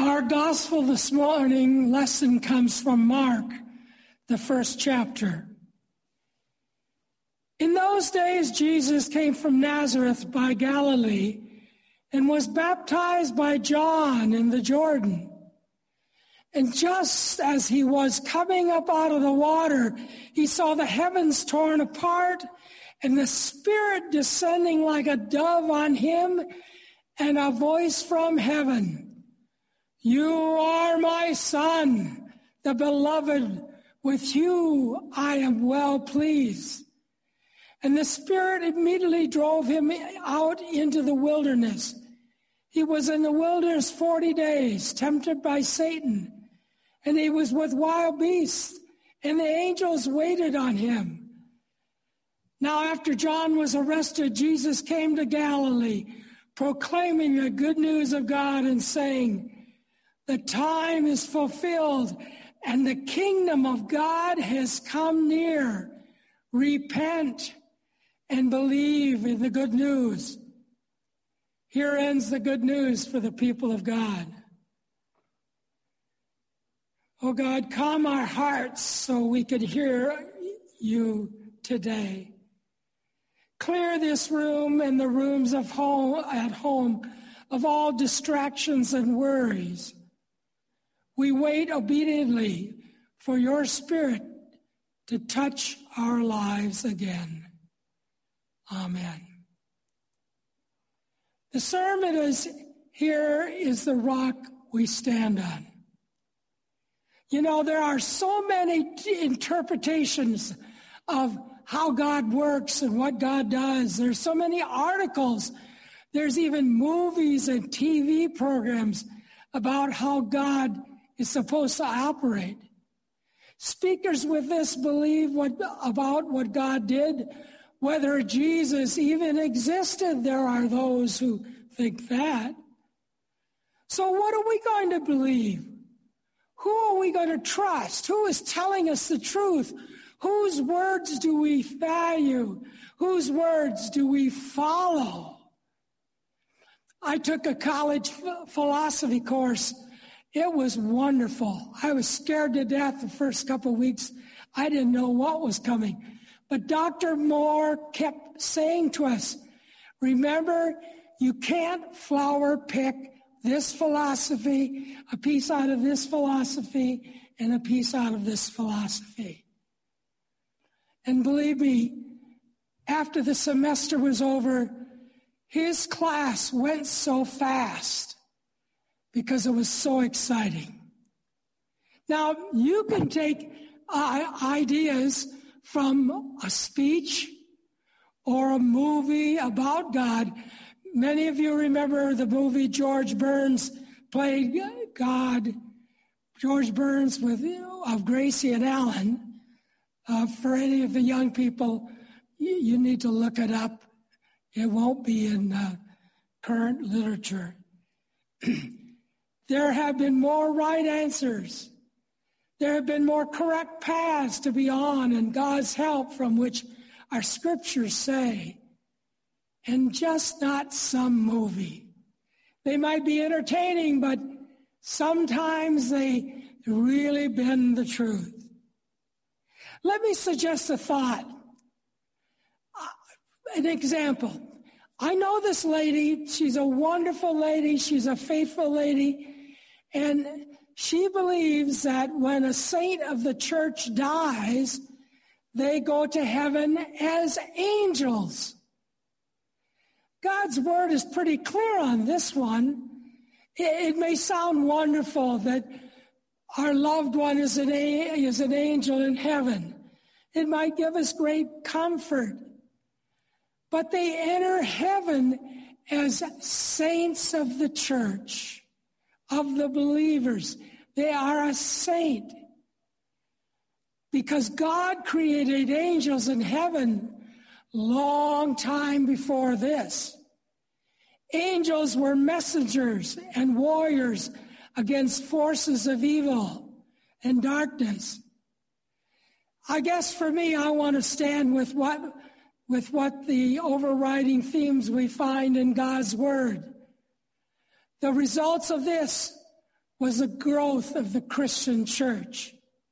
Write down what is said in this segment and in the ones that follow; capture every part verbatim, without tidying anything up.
Our gospel this morning lesson comes from Mark, the first chapter. In those days, Jesus came from Nazareth by Galilee and was baptized by John in the Jordan. And just as he was coming up out of the water, he saw the heavens torn apart and the Spirit descending like a dove on him, and a voice from heaven, "You are my Son, the beloved. With you I am well pleased." And the Spirit immediately drove him out into the wilderness. He was in the wilderness forty days, tempted by Satan, and he was with wild beasts, and the angels waited on him. Now after John was arrested, Jesus came to Galilee, proclaiming the good news of God and saying, "The time is fulfilled, and the kingdom of God has come near. Repent and believe in the good news." Here ends the good news for the people of God. Oh God, calm our hearts so we could hear you today. Clear this room and the rooms of home at home of all distractions and worries. We wait obediently for your Spirit to touch our lives again. Amen. The sermon is, "Here is the rock we stand on." You know, there are so many interpretations of how God works and what God does. There's so many articles. There's even movies and T V programs about how God is supposed to operate. Speakers with this believe what, about what God did, whether Jesus even existed. There are those who think that. So what are we going to believe? Who are we going to trust? Who is telling us the truth? Whose words do we value? Whose words do we follow? I took a college philosophy course. It was wonderful. I was scared to death the first couple of weeks. I didn't know what was coming. But Doctor Moore kept saying to us, remember, you can't flower pick this philosophy, a piece out of this philosophy, and a piece out of this philosophy. And believe me, after the semester was over, his class went so fast because it was so exciting. Now, you can take uh, ideas from a speech or a movie about God. Many of you remember the movie George Burns played God. George Burns with of Gracie and Alan. Uh, for any of the young people, you, you need to look it up. It won't be in uh, current literature. There have been more right answers. There have been more correct paths to be on and God's help from which our scriptures say. And just not some movie. They might be entertaining, but sometimes they really bend the truth. Let me suggest a thought, uh, an example. I know this lady. She's a wonderful lady. She's a faithful lady. And she believes that when a saint of the church dies, they go to heaven as angels. God's word is pretty clear on this one. It, it may sound wonderful that our loved one is an, is an angel in heaven. It might give us great comfort. But they enter heaven as saints of the church, of the believers. They are a saint. Because God created angels in heaven long time before this. Angels were messengers and warriors against forces of evil and darkness. I guess for me, I want to stand with what, with what the overriding themes we find in God's Word. The results of this was the growth of the Christian church.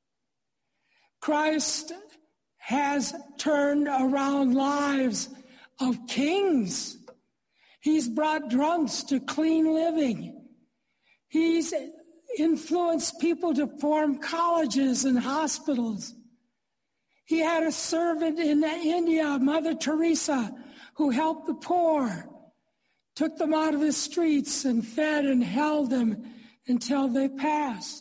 Christ has turned around lives of kings. He's brought drunks to clean living. He's influenced people to form colleges and hospitals. He had a servant in India, Mother Teresa, who helped the poor, took them out of the streets and fed and held them until they passed.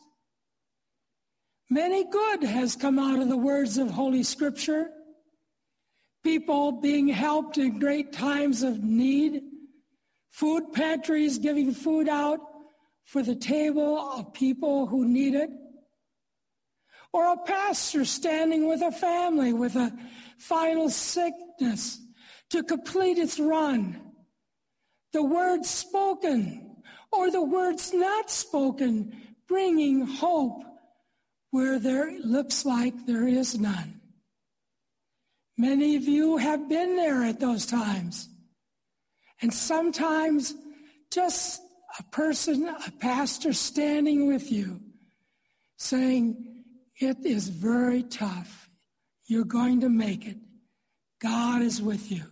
Many good has come out of the words of Holy Scripture. People being helped in great times of need. Food pantries giving food out for the table of people who need it. Or a pastor standing with a family with a final sickness to complete its run. The words spoken or the words not spoken, bringing hope where there looks like there is none. Many of you have been there at those times. And sometimes just a person, a pastor standing with you saying, it is very tough. You're going to make it. God is with you.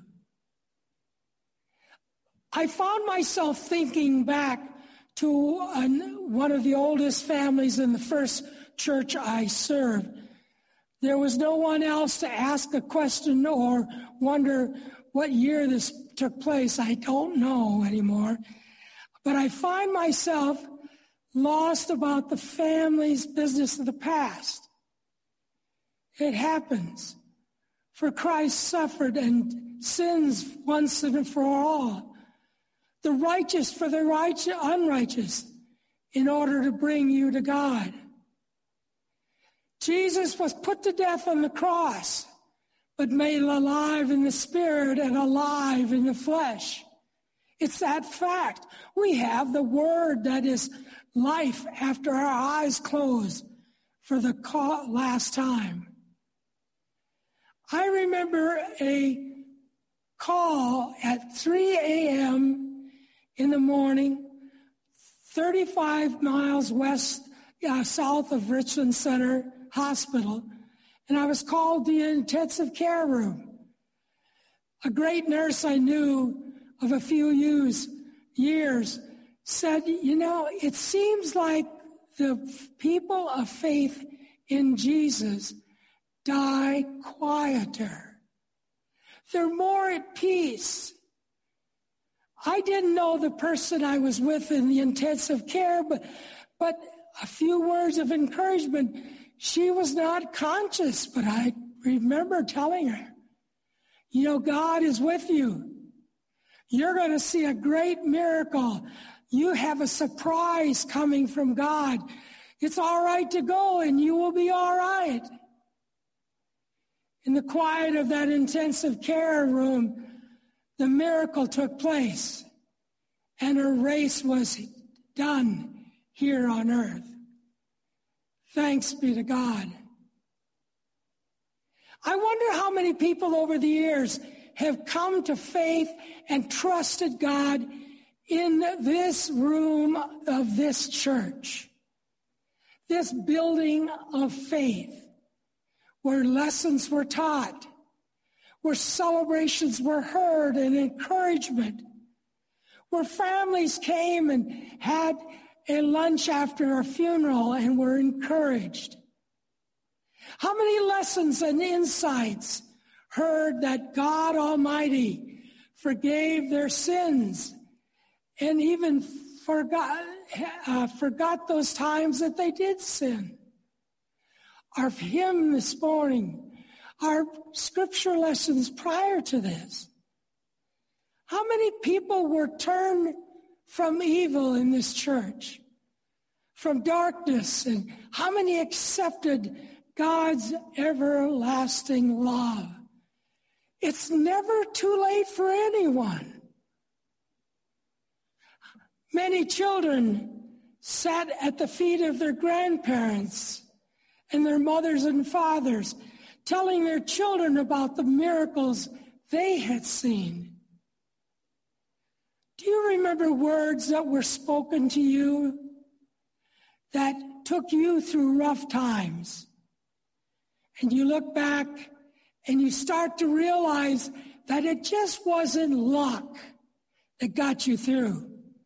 I found myself thinking back to an, one of the oldest families in the first church I served. There was no one else to ask a question or wonder what year this took place. I don't know anymore. But I find myself lost about the family's business of the past. It happens. For Christ suffered and sins once and for all. The righteous for the righteous, unrighteous, in order to bring you to God. Jesus was put to death on the cross, but made alive in the spirit and alive in the flesh. It's that fact. We have the word that is life after our eyes close for the last time. I remember a call at three a.m. in the morning, thirty-five miles west, uh, south of Richland Center Hospital, and I was called to the intensive care room. A great nurse I knew of a few years, years said, you know, it seems like the people of faith in Jesus die quieter. They're more at peace. I didn't know the person I was with in the intensive care, but, but a few words of encouragement. She was not conscious, but I remember telling her, you know, God is with you. You're going to see a great miracle. You have a surprise coming from God. It's all right to go, and you will be all right. In the quiet of that intensive care room, the miracle took place, and her race was done here on earth. Thanks be to God. I wonder how many people over the years have come to faith and trusted God in this room of this church, this building of faith, where lessons were taught, where celebrations were heard and encouragement, where families came and had a lunch after a funeral and were encouraged. How many lessons and insights heard that God Almighty forgave their sins and even forgot, uh, forgot those times that they did sin. Our hymn this morning, our scripture lessons prior to this. How many people were turned from evil in this church, from darkness, and how many accepted God's everlasting love? It's never too late for anyone. Many children sat at the feet of their grandparents and their mothers and fathers, telling their children about the miracles they had seen. Do you remember words that were spoken to you? that took you through rough times. And you look back and you start to realize that it just wasn't luck that got you through.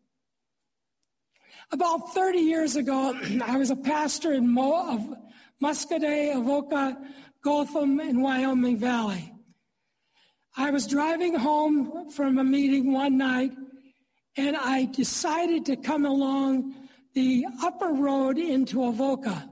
About thirty years ago, I was a pastor in Mo- of Muscadet, Avoca, Gotham, and Wyoming Valley. I was driving home from a meeting one night, and I decided to come along the upper road into Avoca.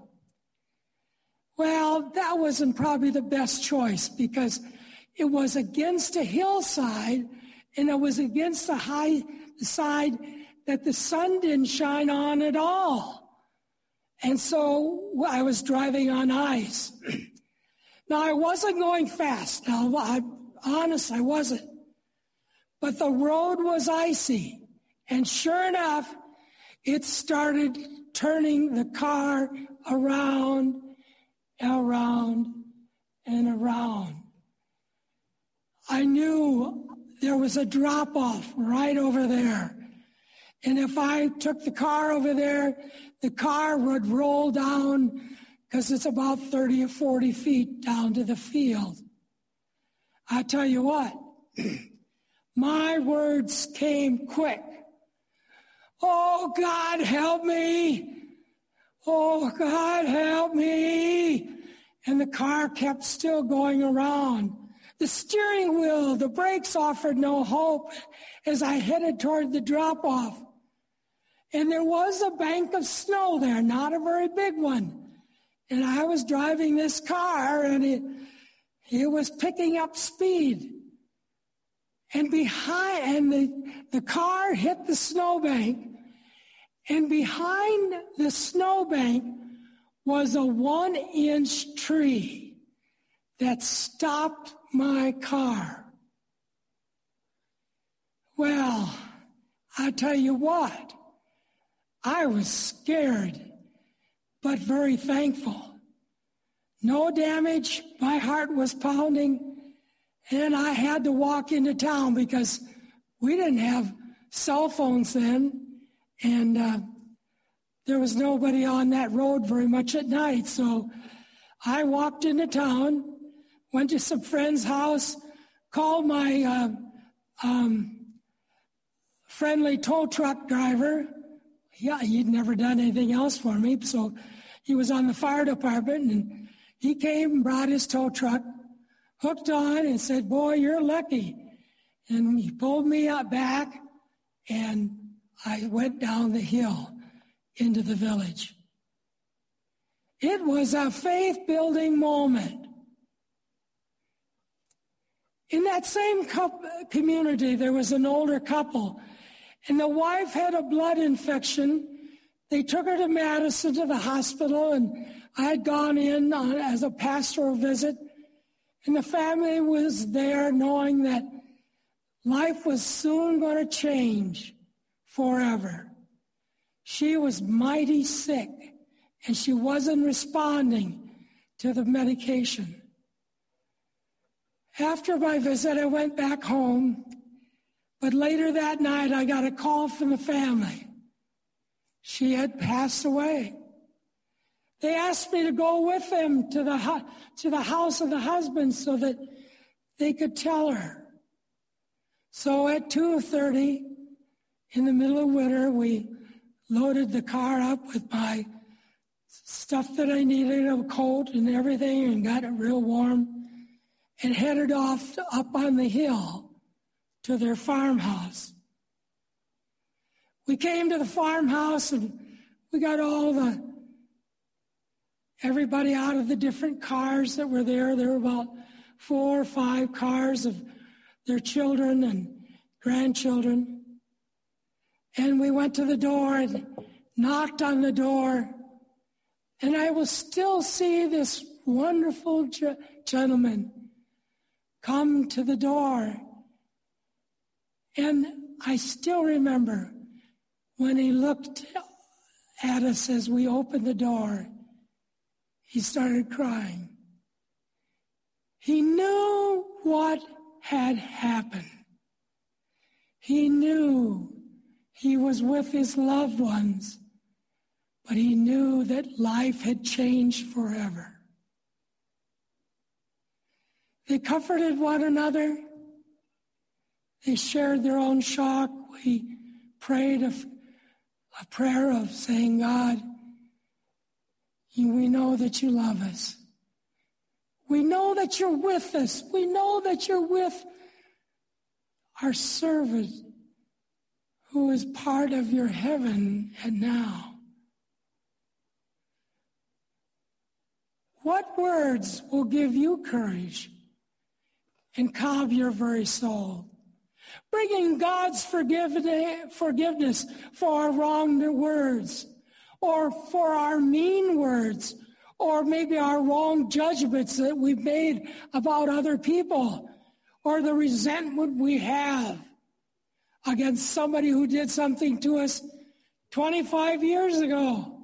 Well, that wasn't probably the best choice because it was against a hillside, and it was against the high the side that the sun didn't shine on at all. And so I was driving on ice. Now, I wasn't going fast. Now, I'm honest, I wasn't. But the road was icy. And sure enough, it started turning the car around, around, and around. I knew there was a drop-off right over there. And if I took the car over there, the car would roll down because it's about thirty or forty feet down to the field. I tell you what, my words came quick. Oh, God, help me. Oh, God, help me. And the car kept still going around. The steering wheel, the brakes offered no hope as I headed toward the drop-off. And there was a bank of snow there, not a very big one. And I was driving this car, and it, it was picking up speed. And behind, and the, the car hit the snowbank, and behind the snowbank was a one-inch tree that stopped my car. Well, I tell you what, I was scared, but very thankful. No damage, my heart was pounding, and I had to walk into town because we didn't have cell phones then, and uh, there was nobody on that road very much at night. So I walked into town, went to some friend's house, called my uh, um, friendly tow truck driver. Yeah, he'd never done anything else for me, so he was on the fire department, and he came and brought his tow truck, hooked on, and said, "Boy, you're lucky." And he pulled me up back, and I went down the hill into the village. It was a faith-building moment. In that same community, there was an older couple, and the wife had a blood infection. They took her to Madison to the hospital, and I had gone in on, as a pastoral visit, and the family was there knowing that life was soon going to change forever. She was mighty sick, and she wasn't responding to the medication. After my visit, I went back home, but later that night, I got a call from the family. She had passed away. They asked me to go with them to the, to the house of the husband so that they could tell her. So at two thirty, in the middle of winter, we loaded the car up with my stuff that I needed, a coat and everything, and got it real warm, and headed off up on the hill to their farmhouse. We came to the farmhouse, and we got all the, everybody out of the different cars that were there. There were about four or five cars of their children and grandchildren. And we went to the door and knocked on the door, and I will still see this wonderful ge- gentleman come to the door. And I still remember when he looked at us as we opened the door, he started crying. He knew what had happened. He knew he was with his loved ones, but he knew that life had changed forever. They comforted one another. They shared their own shock. We prayed a, a prayer of saying, God, we know that you love us. We know that you're with us. We know that you're with our servant who is part of your heaven and now. What words will give you courage and calm your very soul? Bringing God's forgiveness for our wrong words, or for our mean words, or maybe our wrong judgments that we've made about other people, or the resentment we have against somebody who did something to us twenty-five years ago.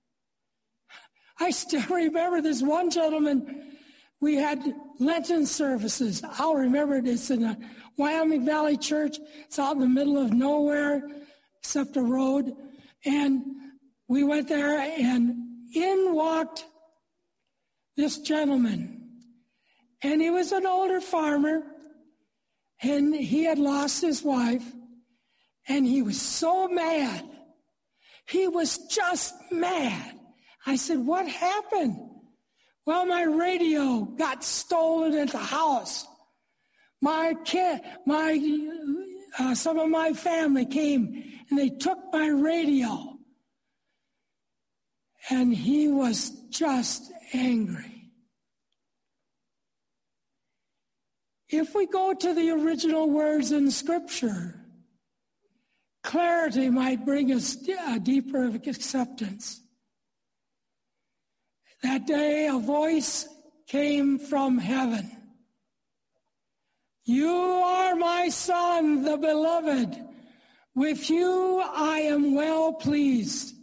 I still remember this one gentleman. We had Lenten services. I'll remember it. It's in the Wyoming Valley Church. It's out in the middle of nowhere except a road. And we went there, and in walked this gentleman. And he was an older farmer, and he had lost his wife, and he was so mad. He was just mad. I said, what happened? Well, my radio got stolen at the house. My kid, my uh, some of my family came, and they took my radio. And he was just angry. If we go to the original words in Scripture, clarity might bring us a deeper acceptance. That day, a voice came from heaven. You are my son, the beloved. With you I am well pleased.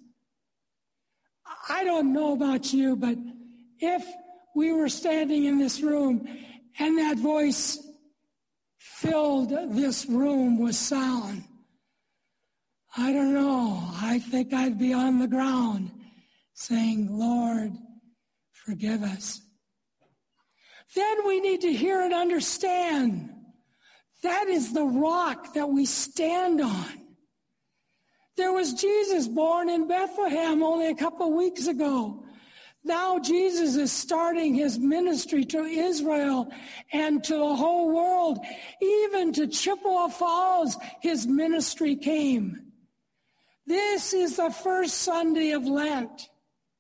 I don't know about you, but if we were standing in this room and that voice filled this room with sound, I don't know. I think I'd be on the ground saying, Lord, forgive us. Then we need to hear and understand that is the rock that we stand on. There was Jesus born in Bethlehem only a couple of weeks ago. Now Jesus is starting his ministry to Israel and to the whole world. Even to Chippewa Falls, his ministry came. This is the first Sunday of Lent.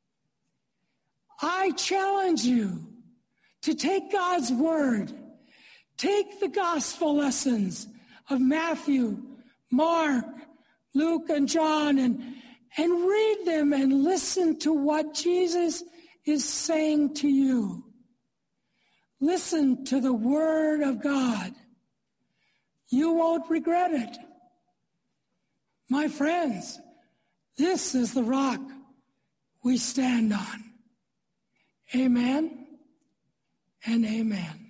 I challenge you to take God's word, take the gospel lessons of Matthew, Mark, Luke, and John, and, and read them and listen to what Jesus is saying to you. Listen to the word of God. You won't regret it. My friends, this is the rock we stand on. Amen and amen.